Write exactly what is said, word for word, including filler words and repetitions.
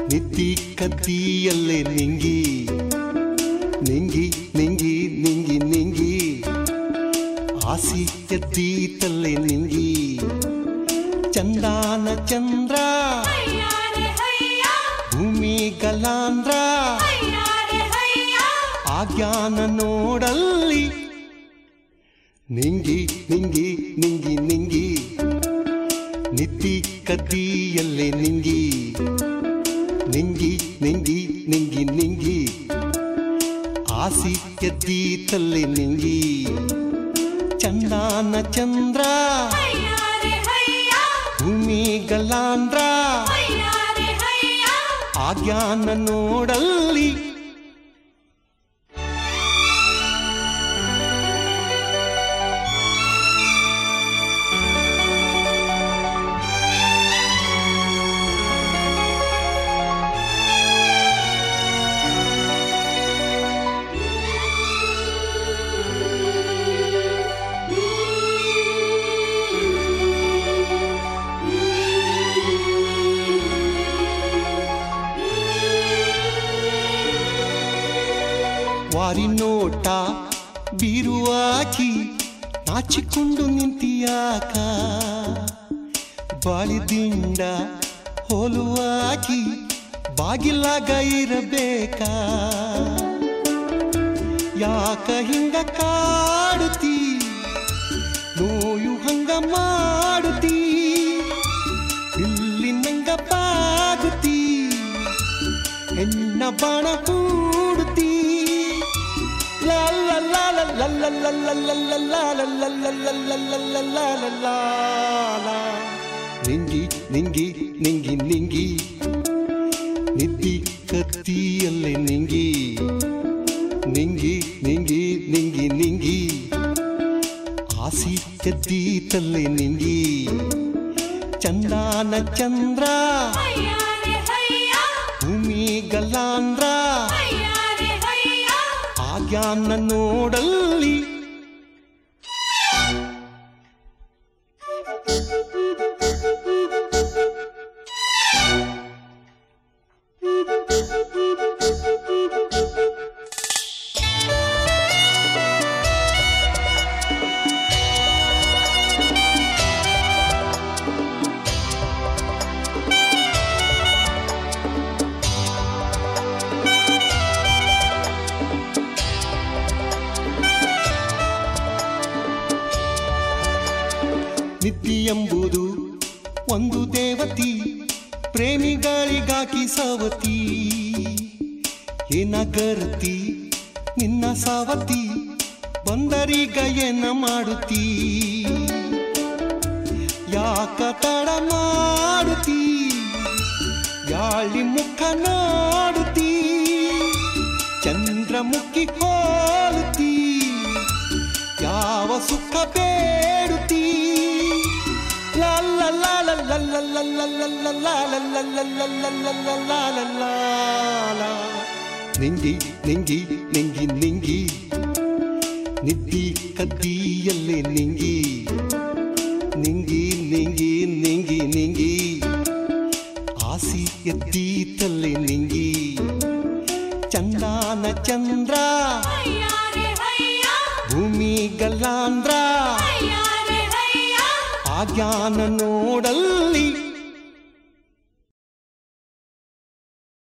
ನಿತ್ತಿ ಕತ್ತಿಯಲ್ಲೇ ನಿಂಗಿ ನಿಂಗಿ ನಿಂಗಿ ನಿಂಗಿ ನಿಂಗಿ ಆಸಿ ಎದ್ದೀತಲ್ಲೇ ನಿಂಗಿ ಚಂದಾನ ಚಂದ್ರ ಭೂಮಿ ಗಲಾಂದ್ರ ಆಜ್ಞಾನ ನೋಡಲ್ಲಿ ನಿಂಗಿ ನಿಂಗಿ ನಿಂಗಿ ನಿಂಗಿ ನಿತ್ತಿ ಕತ್ತಿಯಲ್ಲೇ ನಿಂಗಿ ನಿಂಗಿ ನಿಂಗಿ ನಿಂಗಿ ನಿಂಗಿ ಆಸಿ ಎದ್ದೀತಲ್ಲೇ ನಿಂಗಿ ಚಂದಾನ ಚಂದ್ರ ಭೂಮಿ ಗಲಾಂದ್ರ ಆಜ್ಞಾನ ನೋಡಲ್ಲಿ ವಾರಿ ನೋಟ ಬೀರುವಾಕಿ ನಾಚಿಕೊಂಡು ನಿಂತಿಯಾಕ ಬಾಳಿದಿಂಡ ಹೋಲುವಾಕಿ ಬಾಗಿಲಾಗ ಇರಬೇಕ ಯಾಕ ಹಿಂಗ ಕಾಡುತ್ತಿ ನೋಯು ಹಂಗ ಮಾಡುತ್ತಿ ಇಲ್ಲಿ ನಂಗ ಬಾಗುತ್ತಿ ಹೆಣ್ಣ ಬಾಣ ಕೂಡುತ್ತಿ ನಿಂಗಿ ನಿಂಗಿ ನಿಂಗಿ ನಿಂಗಿ ನಿತ್ತಿ ಕತ್ತಿಯಲ್ಲೇ ನಿಂಗಿ ನಿಂಗಿ ನಿಂಗಿ ನಿಂಗಿ ನಿಂಗಿ ಆಸಿ ಎದ್ದೀತಲ್ಲೇ ನಿಂಗಿ ಚಂದಾನ ಚಂದ್ರ ಭೂಮಿ ಗಲಾಂದ್ರ ಆಜ್ಞಾನ ನೋಡಲ್ಲಿ ನಿತ್ತಿ ಎಂಬುದು ಒಂದು ದೇವತಿ ಪ್ರೇಮಿಗಳಿಗಾಗಿ ಸವತಿ ಏನಗರ್ತಿ ನಿನ್ನ ಸಾವತಿ ಬಂದರಿಗ ಏನ ಮಾಡುತ್ತಿ ಯಾಕ ತಡ ಮಾಡುತ್ತಿ ಯಾಳಿ ಮುಖ ನೋಡುತ್ತಿ ಚಂದ್ರಮುಖಿ ಹೋಲುತ್ತಿ ಯಾವ ಸುಖ ಬೇಡುತ್ತಿ ನಿಂಗಿ ನಿಂಗಿ ನಿಂಗಿ ನಿಂಗಿ ನಿತ್ತಿ ಕತ್ತಿಯಲ್ಲೇ ನಿಂಗಿ ನಿಂಗಿ ನಿಂಗಿ ನಿಂಗಿ ನಿಂಗಿ ಆಸಿ ಎದ್ದೀತಲ್ಲೇ ನಿಂಗಿ ಚಂದಾನ ಚಂದ್ರ ಭೂಮಿ ಗಲಾಂದ್ರ ಆಜ್ಞಾನ ನೋಡಲ್ಲಿ